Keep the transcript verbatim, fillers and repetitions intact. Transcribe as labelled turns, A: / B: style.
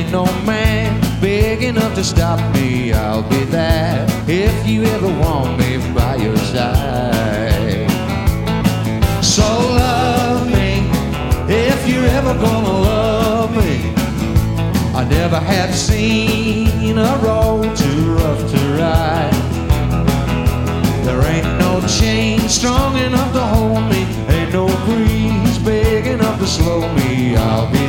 A: ain't no man big enough to stop me. I'll be there if you ever want me by your side. So love me if you're ever gonna love me. I never have seen a road too rough to ride. There ain't no chain strong enough to hold me, ain't no breeze big enough to slow me. I'll be